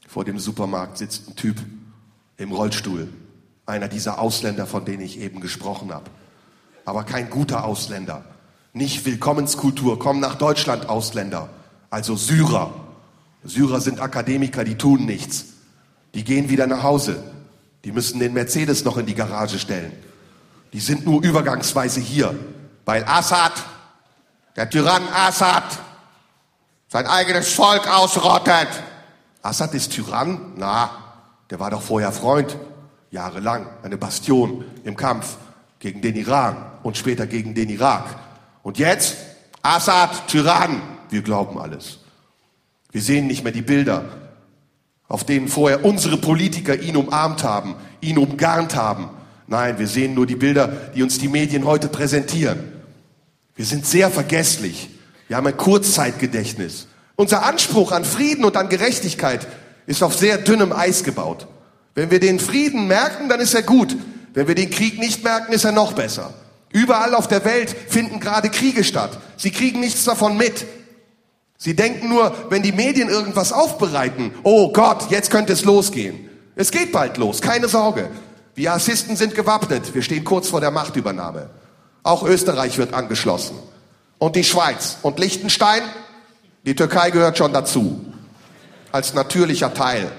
Vor dem Supermarkt sitzt ein Typ im Rollstuhl. Einer dieser Ausländer, von denen ich eben gesprochen habe. Aber kein guter Ausländer. Nicht Willkommenskultur, komm nach Deutschland, Ausländer. Also Syrer. Syrer sind Akademiker, die tun nichts. Die gehen wieder nach Hause. Die müssen den Mercedes noch in die Garage stellen. Die sind nur übergangsweise hier. Weil Assad, der Tyrann Assad, sein eigenes Volk ausrottet. Assad ist Tyrann? Na, der war doch vorher Freund. Jahrelang eine Bastion im Kampf gegen den Iran und später gegen den Irak. Und jetzt Assad, Tyrann. Wir glauben alles. Wir sehen nicht mehr die Bilder, auf denen vorher unsere Politiker ihn umarmt haben, ihn umgarnt haben. Nein, wir sehen nur die Bilder, die uns die Medien heute präsentieren. Wir sind sehr vergesslich. Wir haben ein Kurzzeitgedächtnis. Unser Anspruch an Frieden und an Gerechtigkeit ist auf sehr dünnem Eis gebaut. Wenn wir den Frieden merken, dann ist er gut. Wenn wir den Krieg nicht merken, ist er noch besser. Überall auf der Welt finden gerade Kriege statt. Sie kriegen nichts davon mit. Sie denken nur, wenn die Medien irgendwas aufbereiten, oh Gott, jetzt könnte es losgehen. Es geht bald los, keine Sorge. Wir Assisten sind gewappnet, wir stehen kurz vor der Machtübernahme. Auch Österreich wird angeschlossen. Und die Schweiz und Liechtenstein, die Türkei gehört schon dazu. Als natürlicher Teil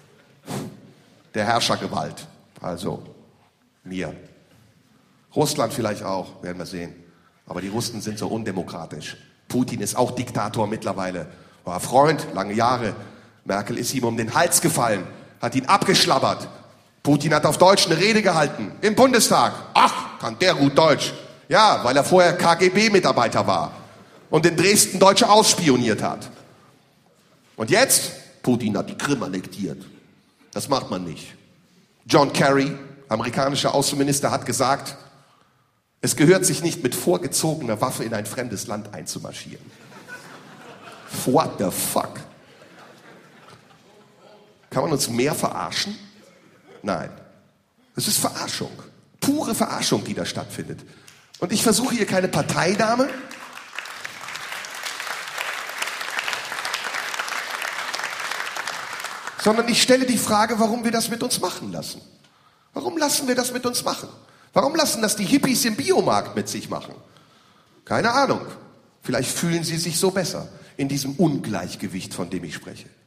der Herrschergewalt, also mir. Russland vielleicht auch, werden wir sehen. Aber die Russen sind so undemokratisch. Putin ist auch Diktator mittlerweile. War Freund, lange Jahre. Merkel ist ihm um den Hals gefallen, hat ihn abgeschlabbert. Putin hat auf Deutsch eine Rede gehalten im Bundestag. Ach, kann der gut Deutsch. Ja, weil er vorher KGB-Mitarbeiter war und in Dresden Deutsche ausspioniert hat. Und jetzt? Putin hat die Krim annektiert. Das macht man nicht. John Kerry, amerikanischer Außenminister, hat gesagt, es gehört sich nicht mit vorgezogener Waffe in ein fremdes Land einzumarschieren. What the fuck? Kann man uns mehr verarschen? Nein. Es ist Verarschung. Pure Verarschung, die da stattfindet. Und ich versuche hier keine Parteinahme. Sondern ich stelle die Frage, warum wir das mit uns machen lassen. Warum lassen wir das mit uns machen? Warum lassen das die Hippies im Biomarkt mit sich machen? Keine Ahnung. Vielleicht fühlen sie sich so besser in diesem Ungleichgewicht, von dem ich spreche.